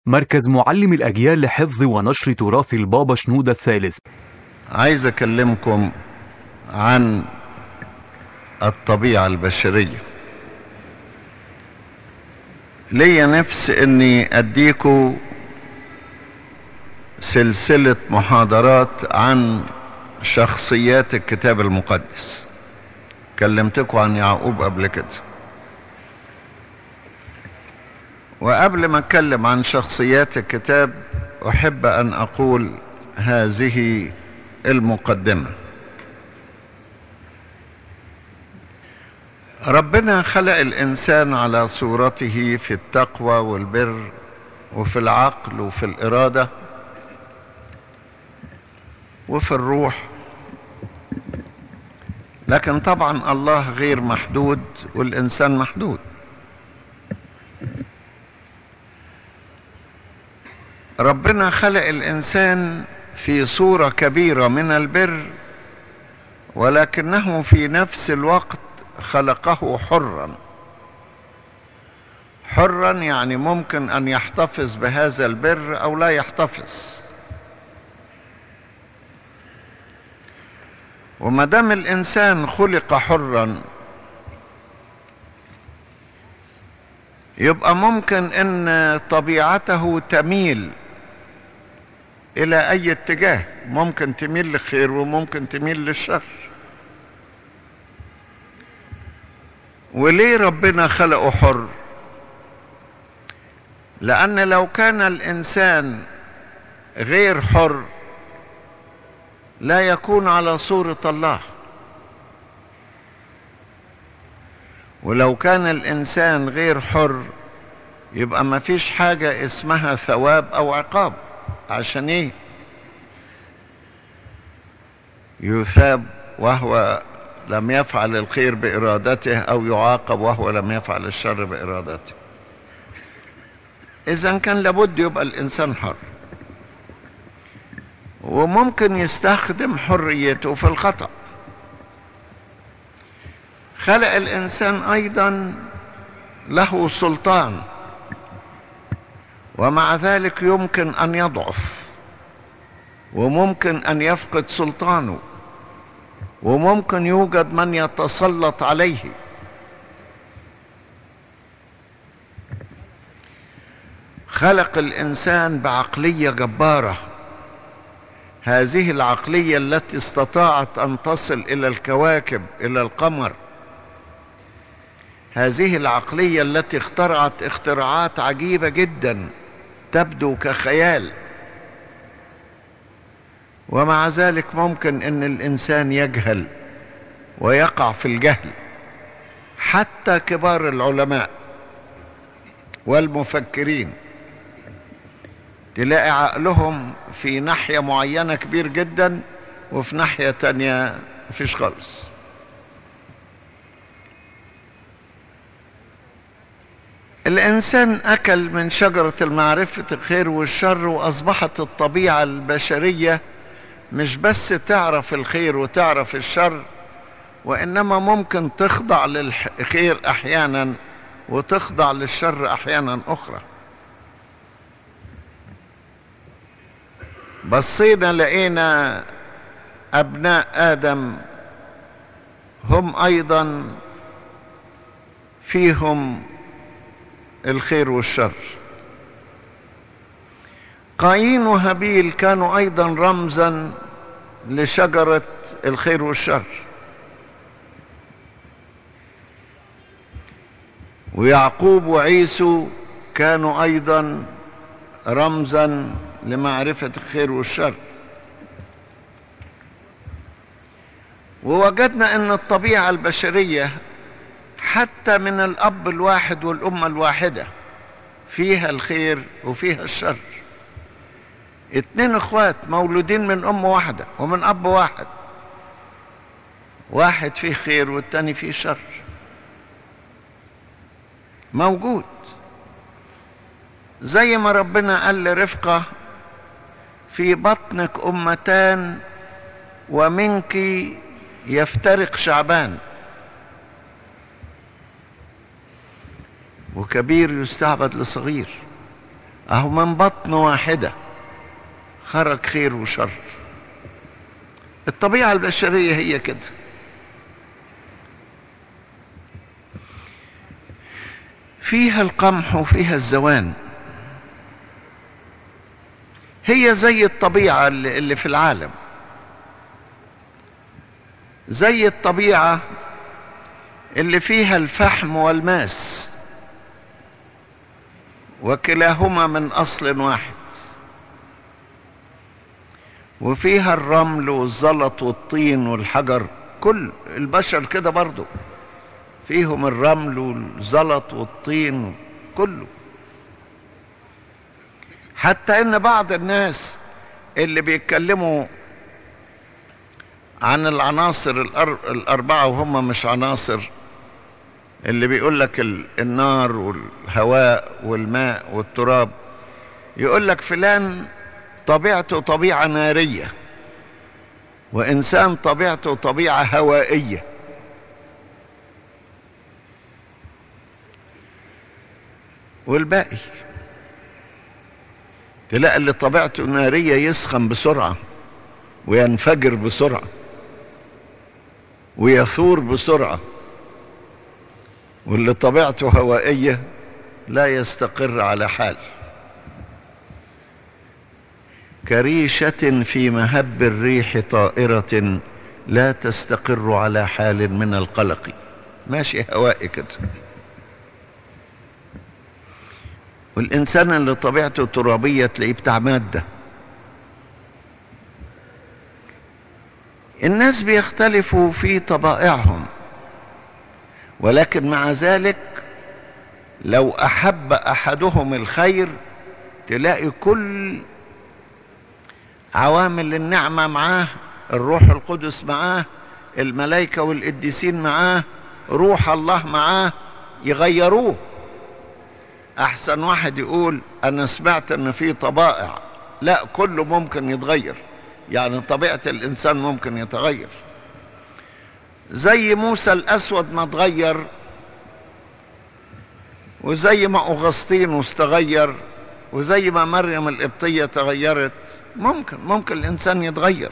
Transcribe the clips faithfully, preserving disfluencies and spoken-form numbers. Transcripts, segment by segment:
مركز معلم الأجيال لحفظ ونشر تراث البابا شنودة الثالث. عايز أكلمكم عن الطبيعة البشرية. ليا نفس أني أديكم سلسلة محاضرات عن شخصيات الكتاب المقدس. كلمتكم عن يعقوب قبل كده، وقبل ما أتكلم عن شخصيات الكتاب أحب أن أقول هذه المقدمة. ربنا خلق الإنسان على صورته في التقوى والبر وفي العقل وفي الإرادة وفي الروح، لكن طبعا الله غير محدود والإنسان محدود. ربنا خلق الإنسان في صورة كبيرة من البر، ولكنه في نفس الوقت خلقه حرا. حرا يعني ممكن أن يحتفظ بهذا البر أو لا يحتفظ. وما دام الإنسان خلق حرا، يبقى ممكن أن طبيعته تميل إلى أي اتجاه، ممكن تميل للخير وممكن تميل للشر. وليه ربنا خلقه حر؟ لأن لو كان الإنسان غير حر لا يكون على صورة الله، ولو كان الإنسان غير حر يبقى ما فيش حاجة اسمها ثواب أو عقاب. عشان إيه؟ يثاب وهو لم يفعل الخير بإرادته، أو يعاقب وهو لم يفعل الشر بإرادته. إذن كان لابد يبقى الإنسان حر، وممكن يستخدم حريته في الخطأ. خلق الإنسان أيضا له سلطان، ومع ذلك يمكن أن يضعف، وممكن أن يفقد سلطانه، وممكن يوجد من يتسلط عليه. خلق الإنسان بعقلية جبارة، هذه العقلية التي استطاعت أن تصل إلى الكواكب، إلى القمر. هذه العقلية التي اخترعت اختراعات عجيبة جدا تبدو كخيال، ومع ذلك ممكن أن الإنسان يجهل ويقع في الجهل. حتى كبار العلماء والمفكرين تلاقي عقلهم في ناحية معينة كبير جدا، وفي ناحية تانية مفيش خالص. الإنسان أكل من شجرة المعرفة الخير والشر، وأصبحت الطبيعة البشرية مش بس تعرف الخير وتعرف الشر، وإنما ممكن تخضع للخير أحيانا وتخضع للشر أحيانا أخرى. بصينا لقينا أبناء آدم هم أيضا فيهم الخير والشر. قايين وهابيل كانوا أيضا رمزا لشجرة الخير والشر، ويعقوب وعيسو كانوا أيضا رمزا لمعرفة الخير والشر. ووجدنا أن الطبيعة البشرية حتى من الأب الواحد والأم الواحدة فيها الخير وفيها الشر. اتنين اخوات مولودين من أم واحدة ومن أب واحد، واحد فيه خير والتاني فيه شر، موجود. زي ما ربنا قال لرفقة: في بطنك أمتان ومنك يفترق شعبان. وكبير يستعبد لصغير. اهو من بطن واحدة خرج خير وشر. الطبيعة البشرية هي كده. فيها القمح وفيها الزوان، هي زي الطبيعة اللي في العالم، زي الطبيعة اللي فيها الفحم والماس، وكلاهما من أصل واحد، وفيها الرمل والزلط والطين والحجر. كل البشر كده برضو فيهم الرمل والزلط والطين كله. حتى ان بعض الناس اللي بيتكلموا عن العناصر الأربعة وهم مش عناصر، اللي بيقول لك النار والهواء والماء والتراب، يقول لك فلان طبيعته طبيعة نارية، وإنسان طبيعته طبيعة هوائية. والباقي تلاقي اللي طبيعته نارية يسخن بسرعة وينفجر بسرعة ويثور بسرعة، واللي طبيعته هوائية لا يستقر على حال. كريشة في مهب الريح طائرة لا تستقر على حال من القلق، ماشي هوائي كده. والإنسان اللي طبيعته ترابية تلاقيه بتاع مادة. الناس بيختلفوا في طبائعهم، ولكن مع ذلك لو أحب أحدهم الخير تلاقي كل عوامل النعمة معاه، الروح القدس معاه، الملائكة والقديسين معاه، روح الله معاه، يغيروه. أحسن واحد يقول أنا سمعت أن في طبائع، لا، كله ممكن يتغير. يعني طبيعة الإنسان ممكن يتغير، زي موسى الأسود ما تغير، وزي ما أغسطينوس تغير، وزي ما مريم القبطية تغيرت. ممكن ممكن الإنسان يتغير،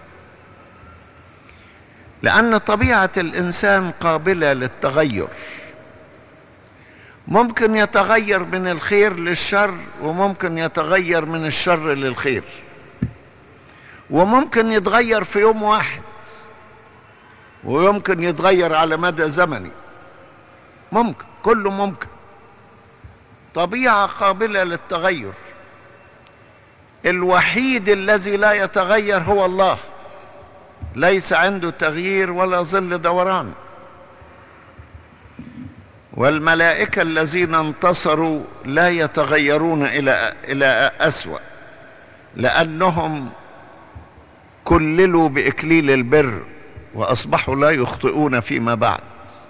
لأن طبيعة الإنسان قابلة للتغير. ممكن يتغير من الخير للشر، وممكن يتغير من الشر للخير، وممكن يتغير في يوم واحد، ويمكن يتغير على مدى زمني. ممكن، كله ممكن. طبيعة قابلة للتغير. الوحيد الذي لا يتغير هو الله، ليس عنده تغيير ولا ظل دوران. والملائكة الذين انتصروا لا يتغيرون إلى إلى أسوأ، لأنهم كللوا بإكليل البر وأصبحوا لا يخطئون فيما بعد.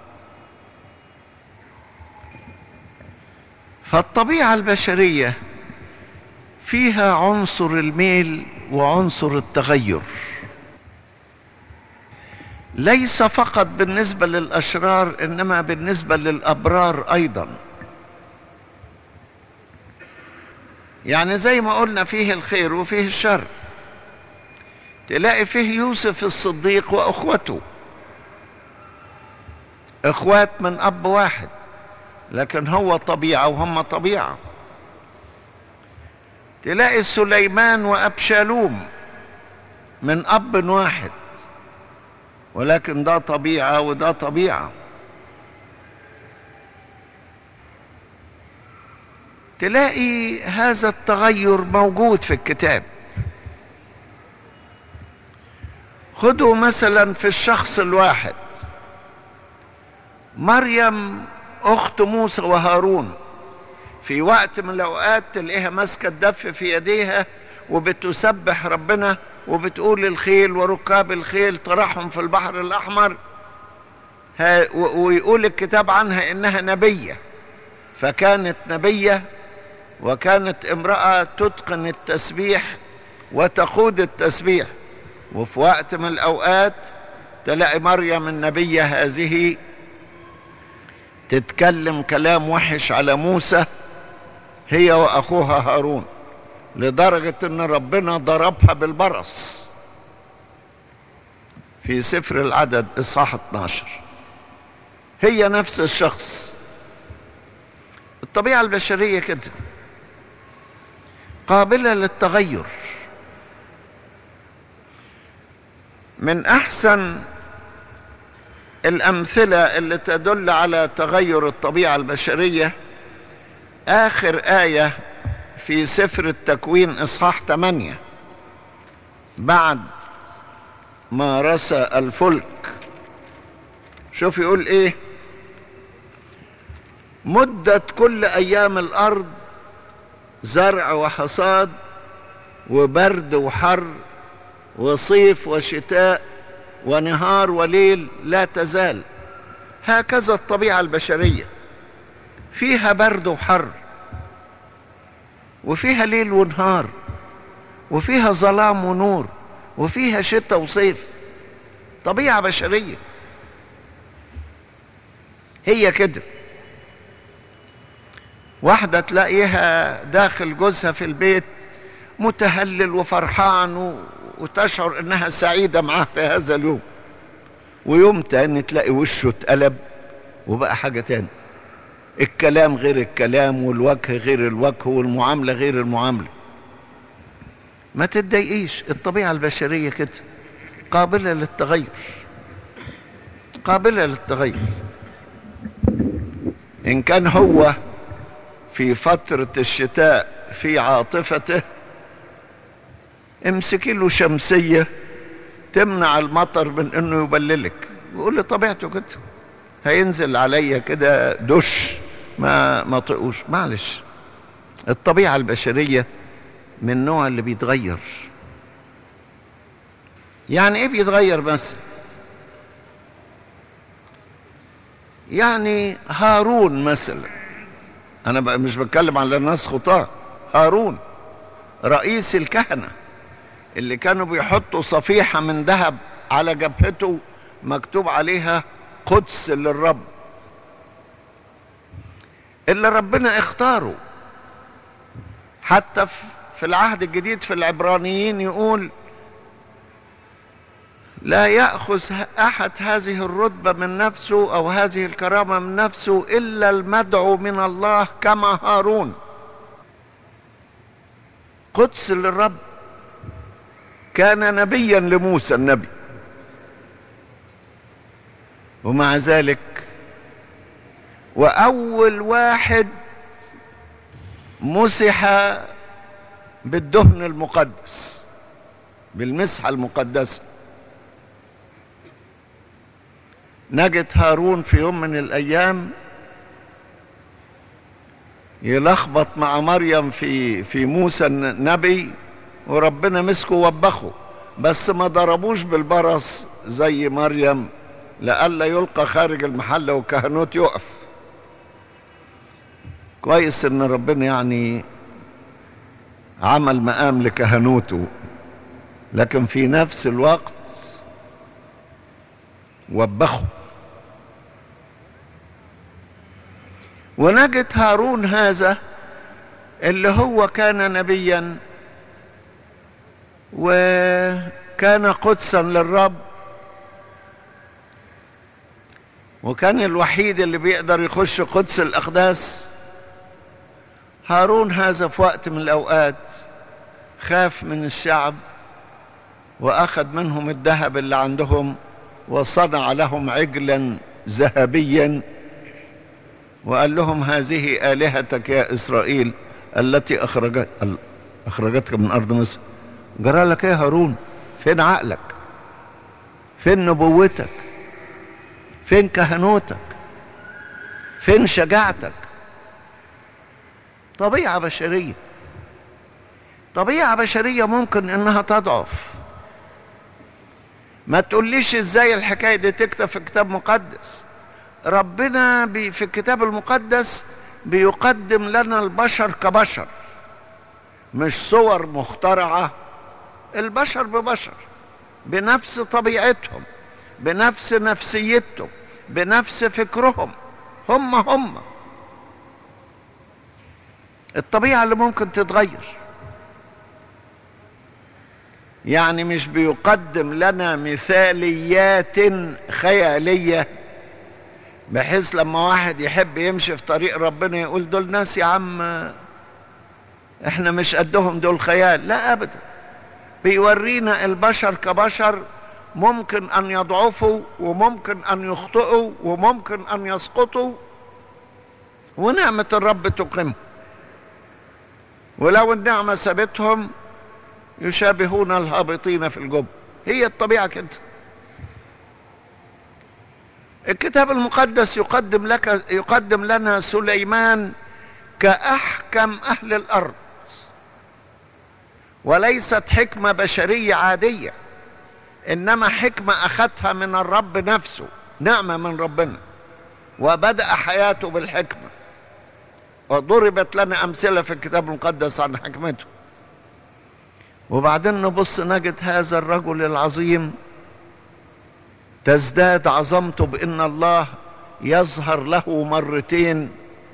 فالطبيعة البشرية فيها عنصر الميل وعنصر التغير، ليس فقط بالنسبة للأشرار، إنما بالنسبة للأبرار أيضا. يعني زي ما قلنا فيه الخير وفيه الشر. تلاقي فيه يوسف الصديق وأخوته، إخوات من أب واحد، لكن هو طبيعة وهم طبيعة. تلاقي سليمان وأبشالوم من أب واحد، ولكن ده طبيعة وده طبيعة. تلاقي هذا التغير موجود في الكتاب. خدوا مثلا في الشخص الواحد مريم أخت موسى وهارون، في وقت من الأوقات تلاقيها ماسكة الدف في يديها وبتسبح ربنا وبتقول الخيل وركاب الخيل طرحهم في البحر الأحمر، ويقول الكتاب عنها إنها نبية. فكانت نبية وكانت امرأة تتقن التسبيح وتقود التسبيح. وفي وقت من الأوقات تلاقي مريم النبية هذه تتكلم كلام وحش على موسى هي وأخوها هارون، لدرجة أن ربنا ضربها بالبرص في سفر العدد إصحاح اتناشر. هي نفس الشخص. الطبيعة البشرية كده قابلة للتغير. من أحسن الأمثلة اللي تدل على تغير الطبيعة البشرية آخر آية في سفر التكوين إصحاح ثمانية، بعد ما رسى الفلك. شوف يقول إيه: مدت كل أيام الأرض زرع وحصاد وبرد وحر وصيف وشتاء ونهار وليل لا تزال. هكذا الطبيعة البشرية، فيها برد وحر، وفيها ليل ونهار، وفيها ظلام ونور، وفيها شتاء وصيف. طبيعة بشرية هي كده. واحدة تلاقيها داخل جوزها في البيت متهلل وفرحان وتشعر انها سعيدة معاه في هذا اليوم، ويوم تاني تلاقي وشه اتقلب وبقى حاجة تاني، الكلام غير الكلام والوجه غير الوجه والمعاملة غير المعاملة. ما تتضايقيش، الطبيعة البشرية كده قابلة للتغير، قابلة للتغير. إن كان هو في فترة الشتاء في عاطفته، امسكي له شمسية تمنع المطر من انه يبللك، ويقول لي طبيعته كده، هينزل عليا كده دش ما ما طقوش. معلش، الطبيعة البشرية من النوع اللي بيتغير. يعني ايه بيتغير؟ مثلا يعني هارون مثلا، انا مش بتكلم على ناس خطاة، هارون رئيس الكهنة اللي كانوا بيحطوا صفيحة من ذهب على جبهته مكتوب عليها قدس للرب، اللي ربنا اختاره. حتى في العهد الجديد في العبرانيين يقول: لا يأخذ أحد هذه الرتبة من نفسه أو هذه الكرامة من نفسه إلا المدعو من الله كما هارون. قدس للرب، كان نبيا لموسى النبي، ومع ذلك وأول واحد مسح بالدهن المقدس، بالمسحة المقدسة. نجد هارون في يوم من الأيام يلخبط مع مريم في في موسى النبي، وربنا مسكه ووبخه، بس ما ضربوش بالبرص زي مريم لئلا يلقى خارج المحل والكهنوت يقف. كويس ان ربنا يعني عمل مقام لكهنوته، لكن في نفس الوقت وبخه. ونجد هارون هذا اللي هو كان نبيا وكان قدسا للرب، وكان الوحيد اللي بيقدر يخش قدس الأقداس. هارون هذا في وقت من الأوقات خاف من الشعب وأخذ منهم الذهب اللي عندهم وصنع لهم عجلا ذهبيا وقال لهم: هذه آلهتك يا إسرائيل التي أخرجت أخرجتك من أرض مصر. جرى لك إيه يا هارون؟ فين عقلك؟ فين نبوتك؟ فين كهنوتك؟ فين شجاعتك؟ طبيعة بشرية، طبيعة بشرية ممكن انها تضعف. ما تقوليش ازاي الحكاية دي تكتب في كتاب مقدس. ربنا بي في الكتاب المقدس بيقدم لنا البشر كبشر، مش صور مخترعة. البشر ببشر، بنفس طبيعتهم، بنفس نفسيتهم، بنفس فكرهم، هم هم. الطبيعة اللي ممكن تتغير. يعني مش بيقدم لنا مثاليات خيالية بحيث لما واحد يحب يمشي في طريق ربنا يقول دول ناس يا عم احنا مش قدهم، دول خيال. لا ابدا، بيورينا البشر كبشر ممكن ان يضعفوا وممكن ان يخطئوا وممكن ان يسقطوا، ونعمة الرب تقيمهم، ولو النعمة سابتهم يشابهون الهابطين في الجب. هي الطبيعة كده. الكتاب المقدس يقدم لك يقدم لنا سليمان كأحكم أهل الأرض، وليست حكمة بشرية عادية، إنما حكمة أخذتها من الرب نفسه، نعمة من ربنا، وبدأ حياته بالحكمة، وضربت لنا أمثلة في الكتاب المقدس عن حكمته. وبعدين نبص نجد هذا الرجل العظيم تزداد عظمته بأن الله يظهر له مرتين،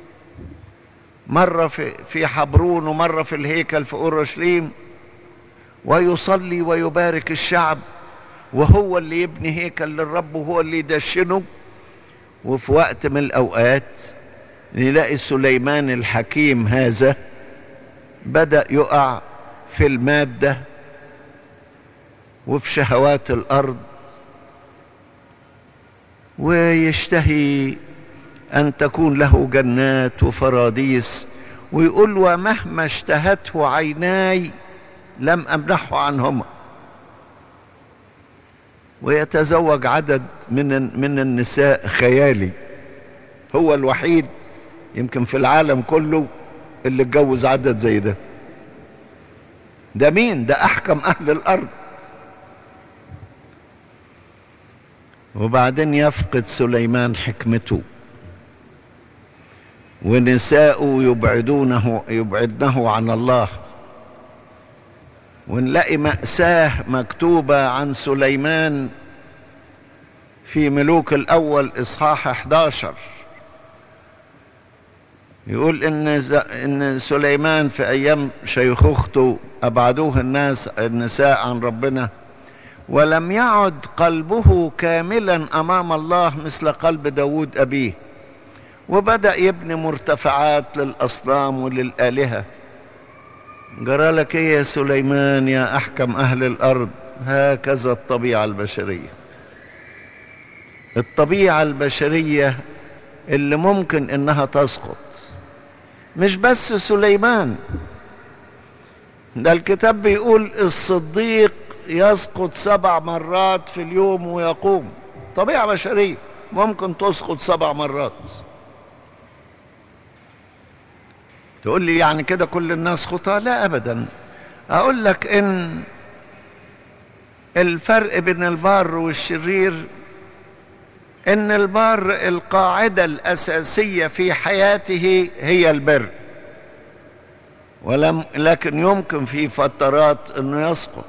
مرة في في حبرون ومرة في الهيكل في أورشليم، ويصلي ويبارك الشعب، وهو اللي يبني هيكل للرب وهو اللي يدشنه. وفي وقت من الأوقات نلاقي سليمان الحكيم هذا بدأ يقع في المادة وفي شهوات الأرض، ويشتهي أن تكون له جنات وفراديس، ويقول ومهما اشتهته عيناي لم أمنحه عنهما. ويتزوج عدد من من النساء خيالي، هو الوحيد يمكن في العالم كله اللي اتجوز عدد زي ده. ده مين؟ ده أحكم أهل الأرض. وبعدين يفقد سليمان حكمته، ونساءه يبعدونه يبعدنه عن الله. ونلاقي مأساة مكتوبة عن سليمان في ملوك الأول إصحاح إحدى عشر، يقول إن إن سليمان في أيام شيخوخته أبعدوه الناس النساء عن ربنا، ولم يعد قلبه كاملا أمام الله مثل قلب داود أبيه، وبدأ يبني مرتفعات للأصنام وللآلهة. جرى لك إيه يا سليمان يا أحكم أهل الأرض؟ هكذا الطبيعة البشرية. الطبيعة البشرية اللي ممكن إنها تسقط. مش بس سليمان، ده الكتاب بيقول الصديق يسقط سبع مرات في اليوم ويقوم. طبيعة بشرية ممكن تسقط سبع مرات. تقول لي يعني كده كل الناس خطاة؟ لا أبدا. أقول لك إن الفرق بين البار والشرير إن البار القاعدة الأساسية في حياته هي البر، ولم لكن يمكن في فترات إنه يسقط.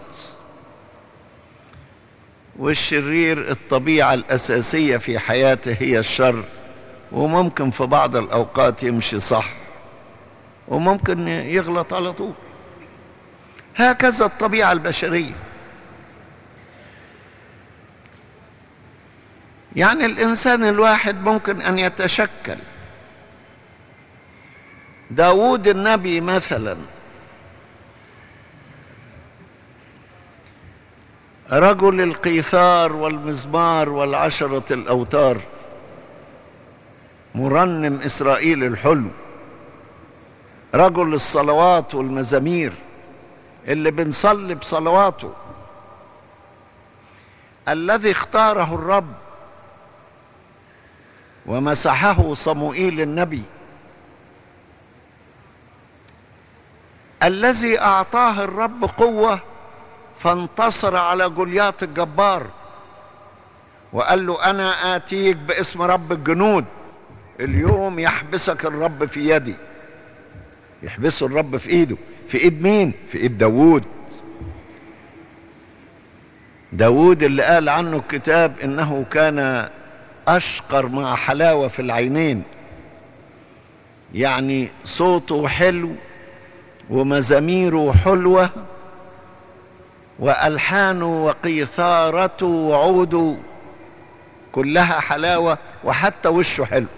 والشرير الطبيعة الأساسية في حياته هي الشر، وممكن في بعض الأوقات يمشي صح وممكن يغلط على طول. هكذا الطبيعة البشرية. يعني الإنسان الواحد ممكن أن يتشكل. داود النبي مثلا رجل القيثار والمزمار والعشرة الأوتار، مرنم إسرائيل الحلو، رجل الصلوات والمزامير اللي بنصلي بصلواته، الذي اختاره الرب ومسحه صموئيل النبي، الذي أعطاه الرب قوة فانتصر على جولياط الجبار، وقال له أنا آتيك باسم رب الجنود، اليوم يحبسك الرب في يدي. يحبسه الرب في ايده. في ايد مين؟ في ايد داود. داود اللي قال عنه الكتاب انه كان اشقر مع حلاوة في العينين، يعني صوته حلو ومزاميره حلوة وألحانه وقيثارته وعوده كلها حلاوة، وحتى وشه حلو.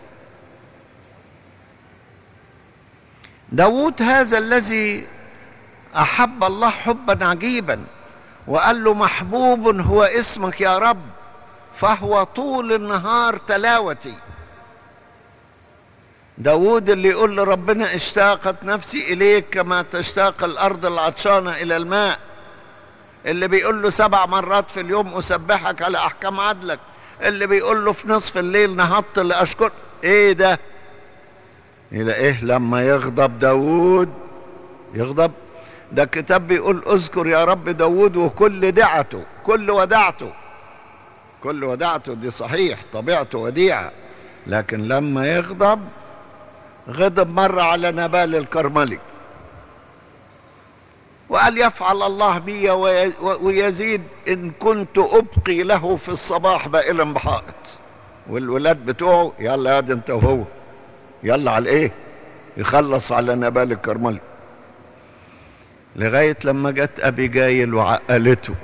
داود هذا الذي أحب الله حبا عجيبا، وقال له محبوب هو اسمك يا رب، فهو طول النهار تلاوتي. داود اللي يقول لربنا اشتاقت نفسي إليك كما تشتاق الأرض العطشانة إلى الماء، اللي بيقول له سبع مرات في اليوم أسبحك على أحكام عدلك، اللي بيقول له في نصف الليل نهضت لأشكر. ايه ده؟ إلى ايه لما يغضب داود؟ يغضب؟ ده الكتاب بيقول اذكر يا رب داود وكل دعته، كل ودعته، كل ودعته دي صحيح، طبيعته وديعة، لكن لما يغضب غضب مرة على نبال الكرملي وقال يفعل الله بي ويزيد إن كنت أبقي له في الصباح بائلا بحائط. والولاد بتوعه يلا يا دي انت وهو، يلا على ايه؟ يخلص على نبال الكرملي، لغاية لما جت أبيجايل وعقلته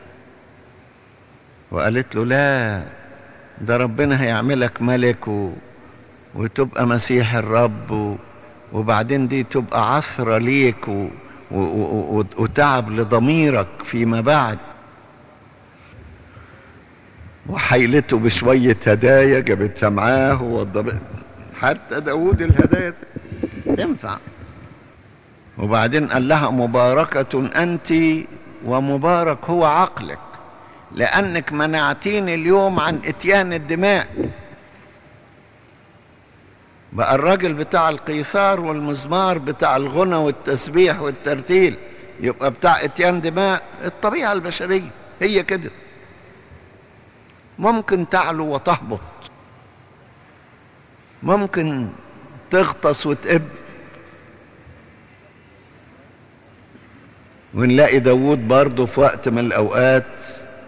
وقالت له لا، ده ربنا هيعملك ملك و... وتبقى مسيح الرب و... وبعدين دي تبقى عثرة ليك و... و... و... وتعب لضميرك فيما بعد. وحيلته بشوية هدايا جابتها معاه ووضبت. حتى داود الهدايا تنفع. وبعدين قال لها مباركة أنت ومبارك هو عقلك، لأنك منعتيني اليوم عن إتيان الدماء. بقى الراجل بتاع القيثار والمزمار، بتاع الغنى والتسبيح والترتيل، يبقى بتاع إتيان دماء. الطبيعة البشرية هي كده، ممكن تعلو وتهبط، ممكن تغطس وتقب. ونلاقي داود برضه في وقت من الأوقات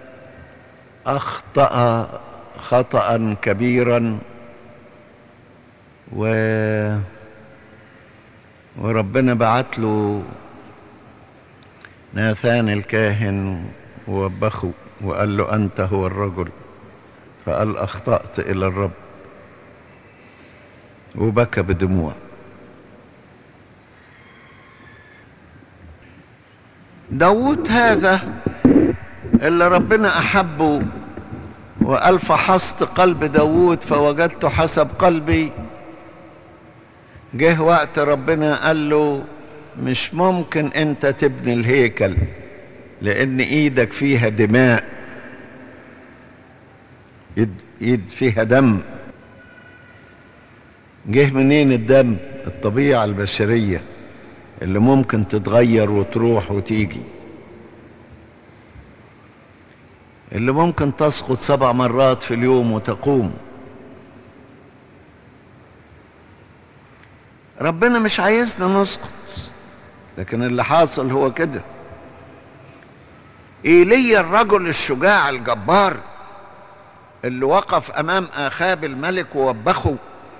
أخطأ خطأ كبيرا و... وربنا بعت له ناثان الكاهن ووبخه وقال له أنت هو الرجل، فقال أخطأت إلى الرب وبكى بدموع. داود هذا اللي ربنا أحبه وقال فحصت قلب داود فوجدت حسب قلبي، جه وقت ربنا قال له مش ممكن انت تبني الهيكل لان ايدك فيها دماء، ايد, إيد فيها دم. جه منين الدم؟ الطبيعة البشرية اللي ممكن تتغير وتروح وتيجي، اللي ممكن تسقط سبع مرات في اليوم وتقوم. ربنا مش عايزنا نسقط، لكن اللي حاصل هو كده. إيليا الرجل الشجاع الجبار اللي وقف أمام آخاب الملك ووبخه،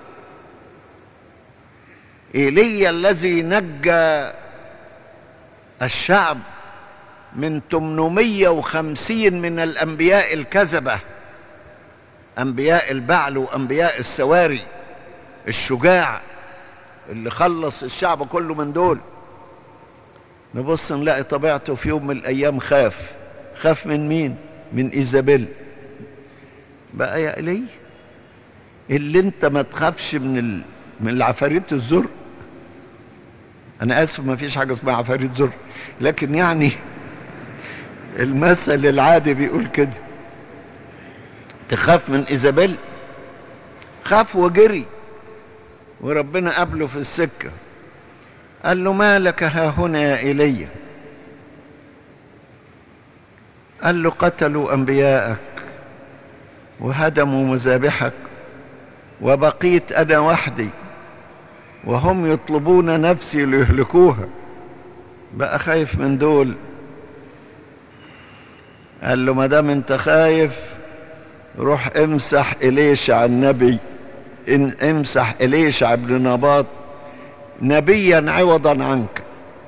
إيليا الذي نجى الشعب من ثمانمائة وخمسين من الأنبياء الكذبة، أنبياء البعل وأنبياء السواري، الشجاع اللي خلص الشعب كله من دول. نبص نلاقي طبيعته في يوم من الأيام خاف. خاف من مين؟ من إيزابيل. بقى يا إلي اللي انت ما تخافش من ال... من العفاريت الزر. أنا آسف، ما فيش حاجة اسمها عفاريت زر، لكن يعني المثل العادي بيقول كده. تخاف من إيزابيل؟ خاف وجري، وربنا قابله في السكة قال له ما لك ها هنا يا إيليا؟ قال له قتلوا أنبياءك وهدموا مذابحك وبقيت أنا وحدي وهم يطلبون نفسي ليهلكوها. بقى خايف من دول. قال له ما دام انت خايف روح امسح إليشع النبي إن امسح إليشع بن نباط نبيا عوضا عنك.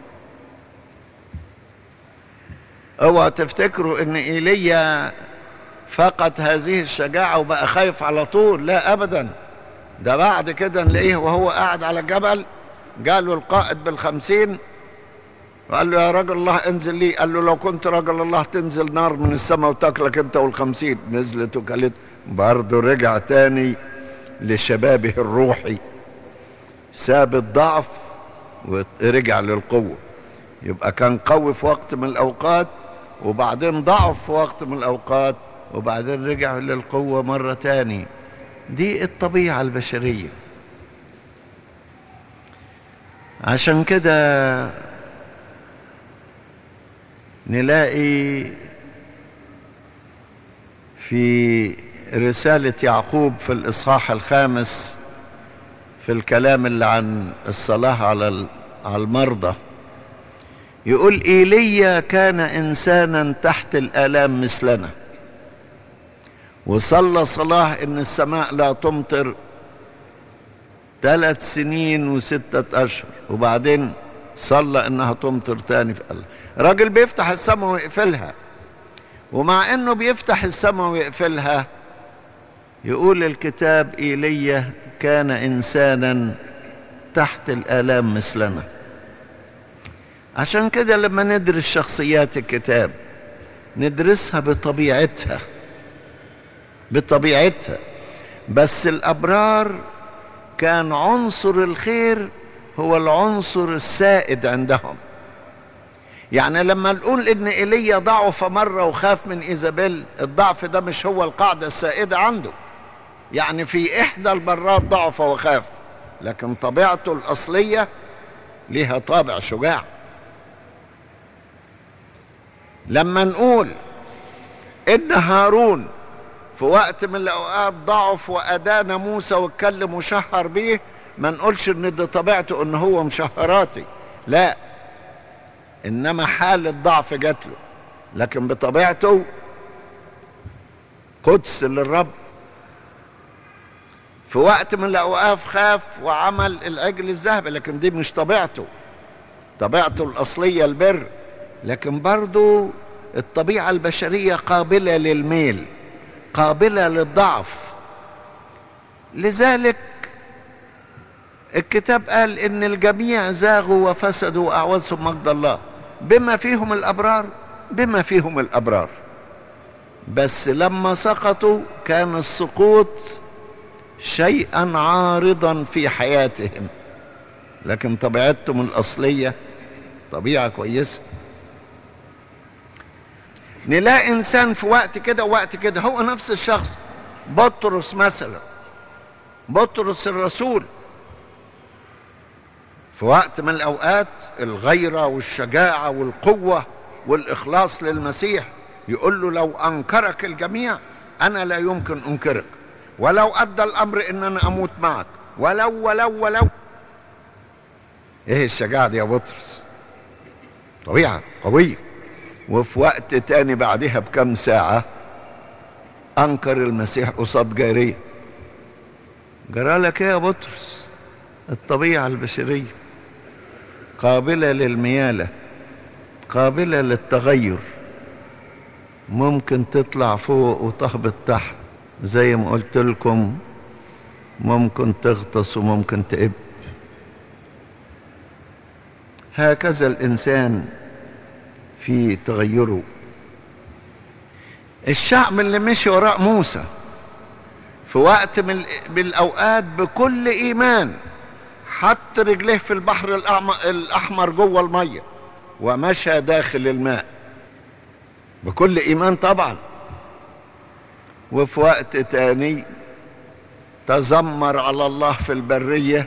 اوعوا تفتكروا ان ايليا فقد هذه الشجاعة وبقى خايف على طول، لا ابدا. ده بعد كده نلاقيه وهو قاعد على الجبل قالوا القائد بالخمسين وقال له يا رجل الله انزل لي. قال له لو كنت رجل الله تنزل نار من السماء وتاكلك انت والخمسين. نزلت وكلت. برضه رجع تاني لشبابه الروحي، ساب الضعف ورجع للقوة. يبقى كان قوي في وقت من الأوقات، وبعدين ضعف في وقت من الأوقات، وبعدين رجع للقوة مرة تاني. دي الطبيعة البشرية. عشان كده نلاقي في رسالة يعقوب في الإصحاح الخامس في الكلام اللي عن الصلاة على على المرضى يقول إيليا كان إنسانا تحت الآلام مثلنا، وصلى صلاة إن السماء لا تمطر ثلاث سنين وستة أشهر، وبعدين صلى إنها تمطر تاني. في الله راجل بيفتح السماء ويقفلها، ومع إنه بيفتح السماء ويقفلها يقول الكتاب إيليا كان إنسانا تحت الآلام مثلنا. عشان كده لما ندرس شخصيات الكتاب ندرسها بطبيعتها بطبيعتها بس الأبرار كان عنصر الخير هو العنصر السائد عندهم. يعني لما نقول إن إيليا ضعف مرة وخاف من إيزابيل، الضعف ده مش هو القاعدة السائدة عنده. يعني في إحدى البرات ضعف وخاف، لكن طبيعته الأصلية لها طابع شجاع. لما نقول إن هارون في وقت من الأوقات ضعف وأدان موسى واتكلم وشهر بيه، ما نقولش إن ده طبيعته إن هو مشهراتي، لا، إنما حالة ضعف جات له، لكن بطبيعته قدس للرب. في وقت من الأوقات خاف وعمل العجل الذهبي، لكن دي مش طبيعته، طبيعته الأصلية البر. لكن برضو الطبيعة البشرية قابلة للميل، قابلة للضعف. لذلك الكتاب قال إن الجميع زاغوا وفسدوا وأعوزهم مجد الله، بما فيهم الأبرار بما فيهم الأبرار بس لما سقطوا كان السقوط شيئا عارضا في حياتهم، لكن طبيعتهم الأصلية طبيعة كويسة. نلاقي إنسان في وقت كده ووقت كده هو نفس الشخص. بطرس مثلا، بطرس الرسول في وقت من الأوقات الغيرة والشجاعة والقوة والإخلاص للمسيح، يقول له لو أنكرك الجميع أنا لا يمكن أنكرك، ولو أدى الأمر إن أنا أموت معك، ولو ولو ولو. إيه الشجاعة دي يا بطرس؟ طبيعة قوية. وفي وقت تاني بعدها بكم ساعة أنكر المسيح قصاد جارية. جرى لك إيه يا بطرس؟ الطبيعة البشرية قابلة للميالة، قابلة للتغير، ممكن تطلع فوق وتهبط تحت زي ما قلت لكم، ممكن تغطس وممكن تقب. هكذا الإنسان في تغيره. الشعب اللي مشي وراء موسى في وقت من الأوقات بكل إيمان حط رجليه في البحر الأحمر جوه المية ومشى داخل الماء بكل إيمان طبعا. وفي وقت تاني تذمر على الله في البرية،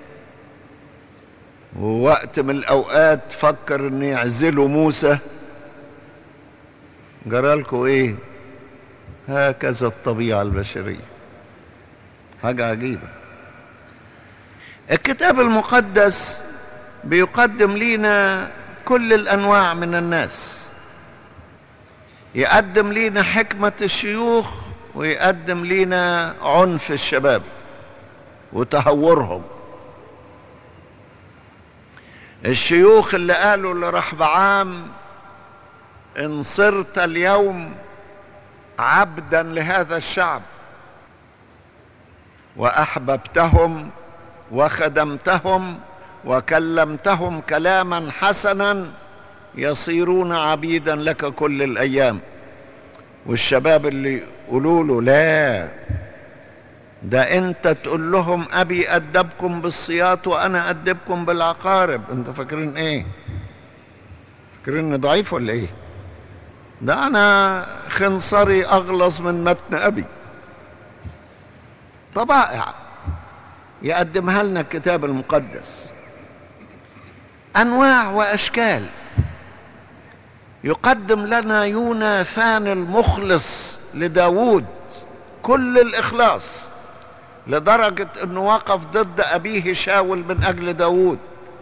ووقت من الأوقات فكر إن يعزلوا موسى. جرالكوا إيه؟ هكذا الطبيعة البشرية، حاجة عجيبة. الكتاب المقدس بيقدم لينا كل الأنواع من الناس، يقدم لينا حكمة الشيوخ ويقدم لينا عنف الشباب، وتهورهم. الشيوخ اللي قالوا لرحبعام إن صرت اليوم عبدا لهذا الشعب وأحببتهم وخدمتهم وكلمتهم كلاما حسنا يصيرون عبيدا لك كل الأيام. والشباب اللي يقولوا له لا، ده انت تقول لهم ابي ادبكم بالصياط وانا ادبكم بالعقارب، انتوا فاكرين ايه؟ فاكرين ضعيف ولا ايه؟ ده انا خنصري اغلظ من متن ابي. طبائع يقدمها لنا الكتاب المقدس، انواع واشكال. يقدم لنا يوناثان المخلص لداود كل الإخلاص، لدرجة أنه وقف ضد أبيه شاول من أجل داود.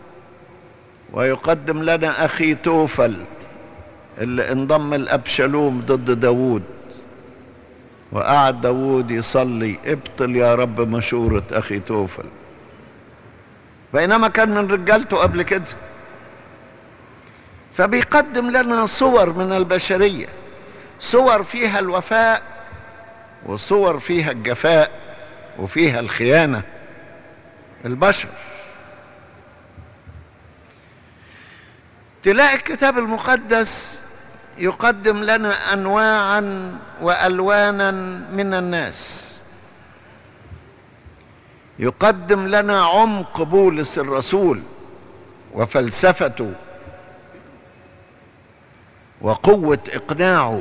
ويقدم لنا أخي توفل اللي انضم لأبشالوم ضد داود، وقعد داود يصلي ابطل يا رب مشورة أخي توفل، بينما كان من رجالته قبل كده. فبيقدم لنا صور من البشرية، صور فيها الوفاء وصور فيها الجفاء وفيها الخيانة. البشر تلاقي الكتاب المقدس يقدم لنا أنواعا وألوانا من الناس. يقدم لنا عمق بولس الرسول وفلسفته وقوة إقناعه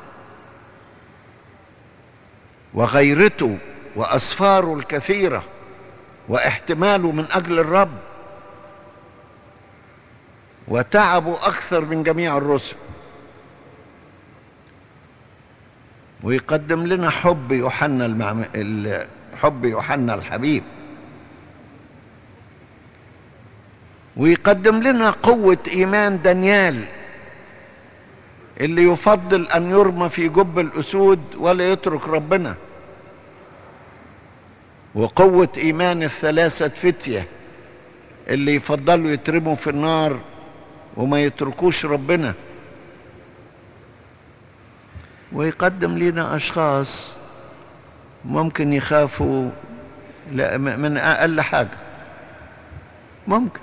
وغيرته وأسفاره الكثيرة واحتماله من أجل الرب وتعبه أكثر من جميع الرسل. ويقدم لنا حب يوحنا المعم... حب يوحنا الحبيب، ويقدم لنا قوة إيمان دانيال اللي يفضل أن يرمى في جب الأسود ولا يترك ربنا، وقوة إيمان الثلاثة فتية اللي يفضلوا يترموا في النار وما يتركوش ربنا. ويقدم لنا أشخاص ممكن يخافوا من أقل حاجة، ممكن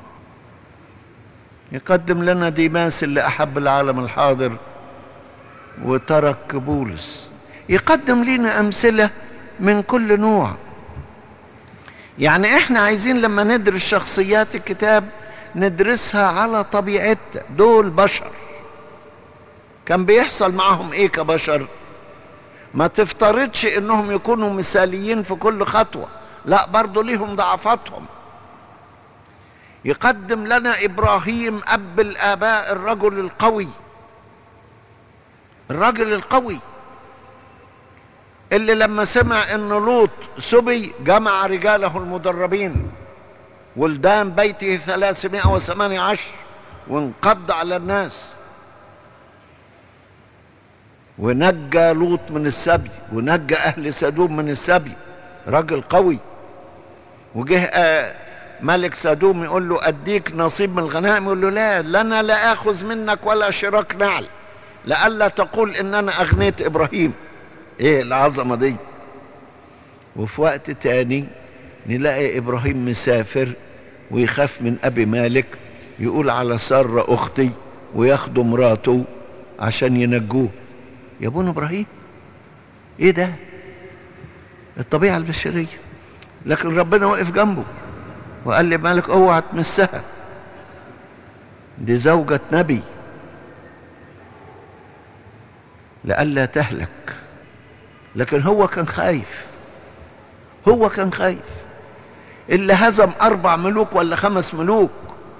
يقدم لنا ديماس اللي أحب العالم الحاضر وترك بولس. يقدم لنا أمثلة من كل نوع. يعني احنا عايزين لما ندرس شخصيات الكتاب ندرسها على طبيعتها. دول بشر، كان بيحصل معهم ايه كبشر؟ ما تفترضش انهم يكونوا مثاليين في كل خطوة، لا، برضو ليهم ضعفاتهم. يقدم لنا إبراهيم أب الآباء، الرجل القوي، الرجل القوي اللي لما سمع ان لوط سبي جمع رجاله المدربين ولدان بيته ثلاثمائة وثمانية عشر وانقض على الناس ونجى لوط من السبي ونجى أهل سدوم من السبي. رجل قوي. وجه ملك سدوم يقول له أديك نصيب من الغنائم، يقول له لا، لنا لا آخذ منك ولا شراك نعل، لألا تقول إن أنا أغنيت إبراهيم. إيه العظمة دي؟ وفي وقت تاني نلاقي إبراهيم مسافر ويخاف من أبي مالك، يقول على سارة أختي وياخدوا مراته عشان ينجوه. يا ابونا إبراهيم، إيه ده؟ الطبيعة البشرية. لكن ربنا وقف جنبه وقال لي مالك اوعى تمسها، دي زوجة نبي، لئلا تهلك. لكن هو كان خايف، هو كان خايف. اللي هزم أربع ملوك ولا خمس ملوك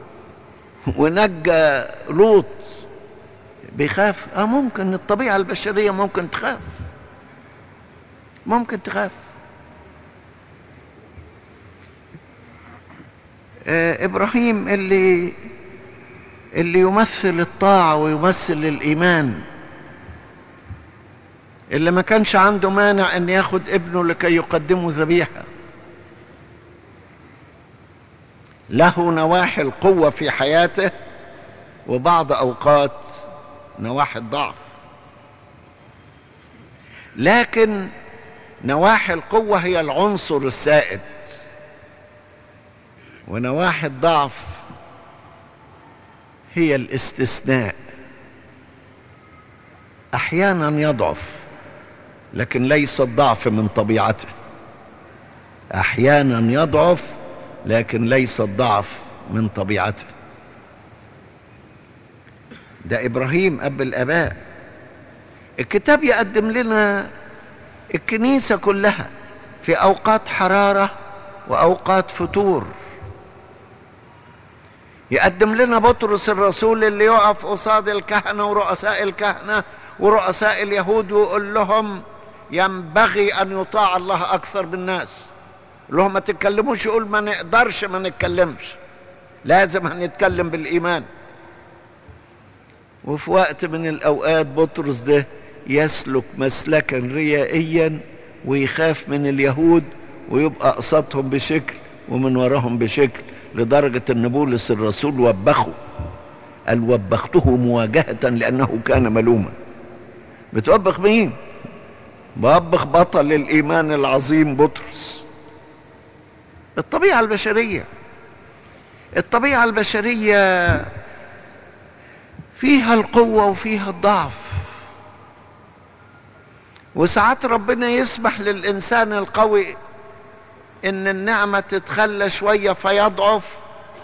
ونجى لوط بيخاف. اه ممكن الطبيعة البشرية ممكن تخاف، ممكن تخاف. آه إبراهيم اللي اللي يمثل الطاعة ويمثل الإيمان، اللي ما كانش عنده مانع أن ياخد ابنه لكي يقدمه ذبيحة. له نواحي القوة في حياته، وبعض أوقات نواحي الضعف. لكن نواحي القوة هي العنصر السائد، ونواحي الضعف هي الاستثناء. أحيانا يضعف لكن ليس الضعف من طبيعته، أحيانا يضعف لكن ليس الضعف من طبيعته. ده إبراهيم أب الآباء. الكتاب يقدم لنا الكنيسة كلها في أوقات حرارة وأوقات فتور. يقدم لنا بطرس الرسول اللي يقف قصاد الكهنة ورؤساء الكهنة ورؤساء اليهود ويقول لهم ينبغي أن يطاع الله أكثر بالناس. لهم ما تتكلموش، يقول ما نقدرش ما نتكلمش، لازم هنتكلم بالإيمان. وفي وقت من الأوقات بطرس ده يسلك مسلكا ريائيا ويخاف من اليهود ويبقى قصادهم بشكل ومن وراهم بشكل، لدرجة أن بولس الرسول وبخه، قال وبخته مواجهة لأنه كان ملوما. بتوبخ مين؟ بوبخ بطل الإيمان العظيم بطرس. الطبيعة البشرية الطبيعة البشرية فيها القوة وفيها الضعف، وساعات ربنا يسمح للإنسان القوي إن النعمة تتخلى شوية فيضعف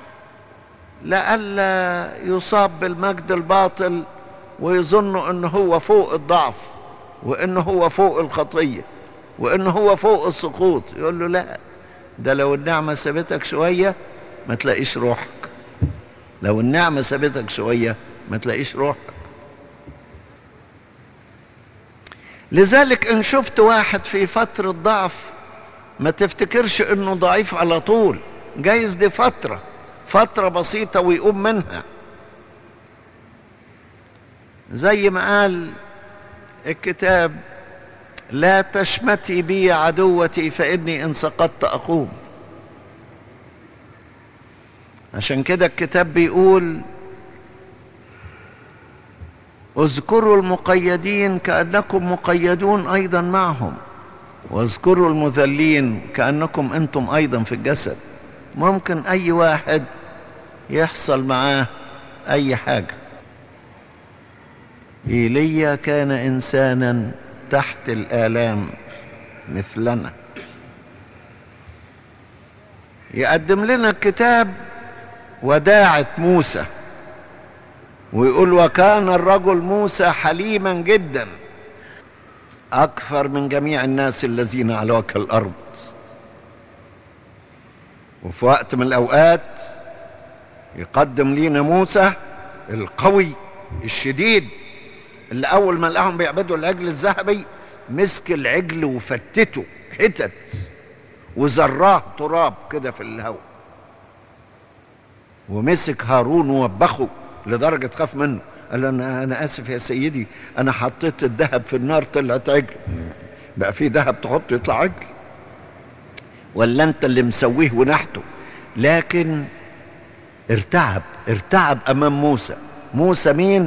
لئلا يصاب بالمجد الباطل ويظن إنه هو فوق الضعف وإنه هو فوق الخطية وإنه هو فوق السقوط. يقول له لا، ده لو النعمة سابتك شوية ما تلاقيش روحك، لو النعمة سابتك شوية ما تلاقيش روحك. لذلك إن شفت واحد في فترة ضعف ما تفتكرش إنه ضعيف على طول، جايز دي فترة فترة بسيطة ويقوم منها. زي ما قال الكتاب لا تشمتي بي عدوتي فإني إن سقطت أقوم. عشان كده الكتاب بيقول اذكروا المقيدين كأنكم مقيدون أيضا معهم، واذكروا المذلين كأنكم أنتم أيضا في الجسد. ممكن أي واحد يحصل معاه أي حاجة. إيليا كان إنسانا تحت الآلام مثلنا. يقدم لنا الكتاب وداعة موسى ويقول وكان الرجل موسى حليما جدا أكثر من جميع الناس الذين على وجه الأرض. وفي وقت من الأوقات يقدم لنا موسى القوي الشديد اللي أول ما لقاهم بيعبدوا العجل الذهبي مسك العجل وفتته حتت وزراه تراب كده في الهواء، ومسك هارون ووبخه لدرجة خاف منه. قال له أنا, أنا آسف يا سيدي، أنا حطيت الذهب في النار طلعت عجل. بقى في ذهب تحط يطلع عجل؟ ولا أنت اللي مسويه ونحته؟ لكن ارتعب ارتعب أمام موسى. موسى مين؟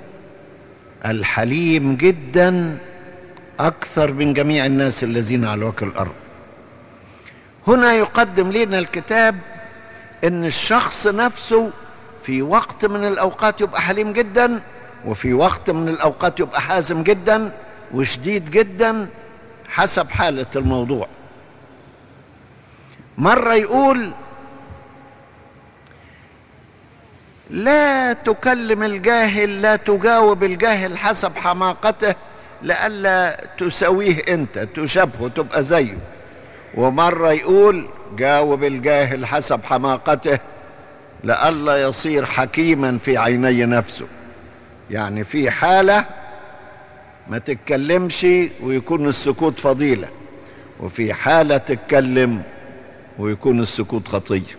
الحليم جدا أكثر من جميع الناس الذين على وجه الأرض. هنا يقدم لنا الكتاب إن الشخص نفسه في وقت من الأوقات يبقى حليم جدا، وفي وقت من الأوقات يبقى حازم جدا وشديد جدا حسب حالة الموضوع. مرة يقول لا تكلم الجاهل، لا تجاوب الجاهل حسب حماقته لئلا تساويه انت تشبهه تبقى زيه. ومرة يقول جاوب الجاهل حسب حماقته لئلا يصير حكيما في عيني نفسه. يعني في حالة ما تتكلمش ويكون السكوت فضيلة، وفي حالة تتكلم ويكون السكوت خطية.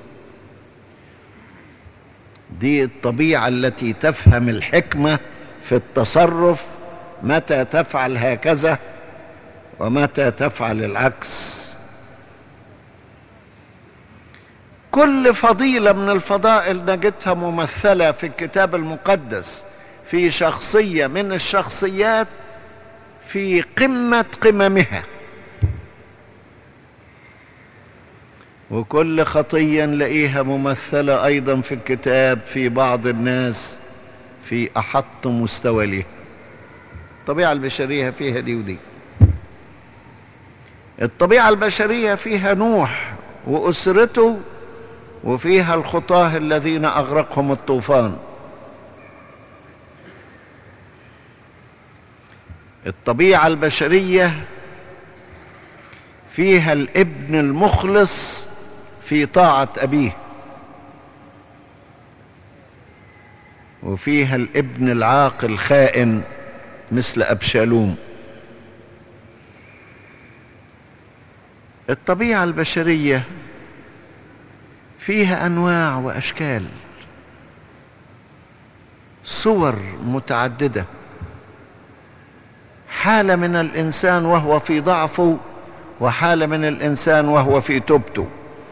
دي الطبيعة التي تفهم الحكمة في التصرف، متى تفعل هكذا ومتى تفعل العكس. كل فضيلة من الفضائل نجدها ممثلة في الكتاب المقدس في شخصية من الشخصيات في قمة قممها، وكل خطية نلاقيها ممثلة أيضا في الكتاب في بعض الناس في أحط مستوى لها. الطبيعة البشرية فيها دي ودي. الطبيعة البشرية فيها نوح وأسرته، وفيها الخطاة الذين أغرقهم الطوفان. الطبيعة البشرية فيها الابن المخلص في طاعة أبيه، وفيها الابن العاقل الخائن مثل أبشالوم. الطبيعة البشرية فيها أنواع وأشكال، صور متعددة، حالة من الإنسان وهو في ضعفه، وحالة من الإنسان وهو في توبته.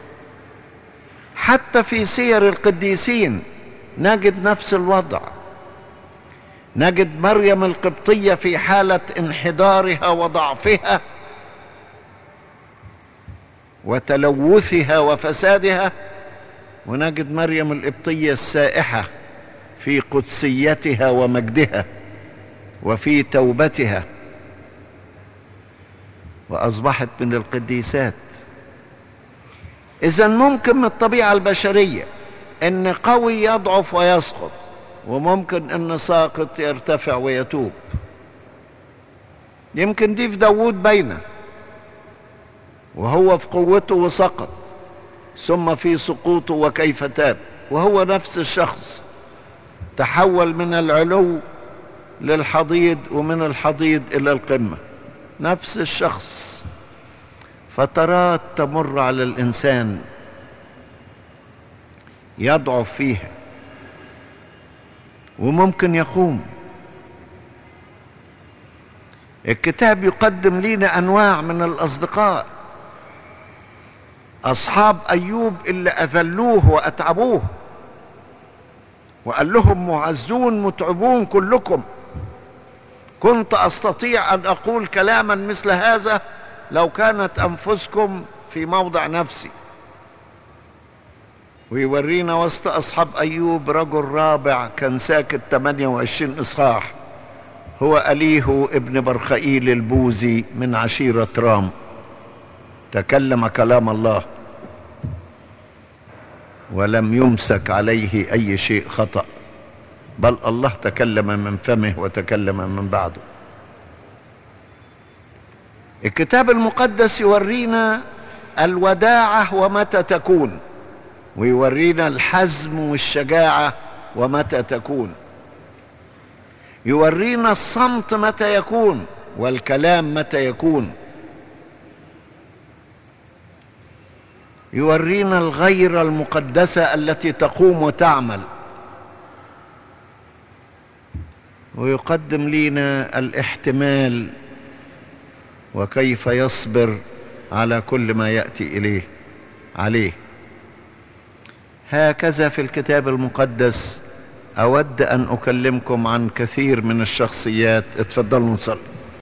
حتى في سير القديسين نجد نفس الوضع. نجد مريم القبطية في حالة انحدارها وضعفها وتلوثها وفسادها، ونجد مريم القبطية السائحة في قدسيتها ومجدها وفي توبتها، وأصبحت من القديسات. إذن ممكن من الطبيعة البشرية إن قوي يضعف ويسقط، وممكن إن ساقط يرتفع ويتوب. يمكن دي في داود باينة، وهو في قوته وسقط، ثم في سقوطه وكيف تاب، وهو نفس الشخص تحول من العلو للحضيض ومن الحضيض إلى القمة، نفس الشخص. فترات تمر على الإنسان يضعف فيها وممكن يقوم. الكتاب يقدم لنا أنواع من الأصدقاء، أصحاب أيوب اللي أذلوه وأتعبوه، وقال لهم معزون متعبون كلكم، كنت أستطيع أن أقول كلاما مثل هذا لو كانت أنفسكم في موضع نفسي. ويورينا وسط أصحاب أيوب رجل رابع كان ساكت ثمانية وعشرين إصحاح، هو أليه ابن برخائيل البوزي من عشيرة رام، تكلم كلام الله ولم يمسك عليه أي شيء خطأ، بل الله تكلم من فمه وتكلم من بعده. الكتاب المقدس يورينا الوداعة ومتى تكون، ويورينا الحزم والشجاعة ومتى تكون، يورينا الصمت متى يكون والكلام متى يكون، يورينا الغيرة المقدسة التي تقوم وتعمل، ويقدم لنا الاحتمال وكيف يصبر على كل ما يأتي إليه عليه. هكذا في الكتاب المقدس. أود أن أكلمكم عن كثير من الشخصيات. اتفضلوا نصلي.